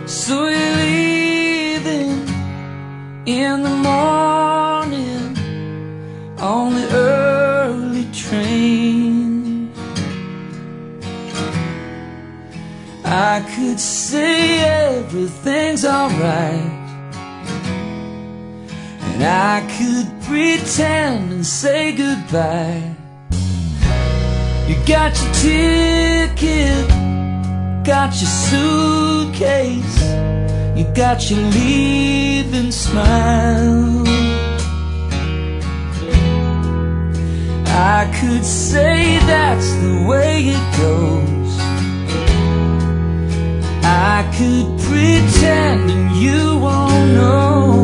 So you're leaving in the morning on the early train. I could say everything's alright, and I could pretend and say goodbye. You got your ticket, got your suitcase, you got your leaving smile. I could say that's the way it goes, I could pretend and you won't know.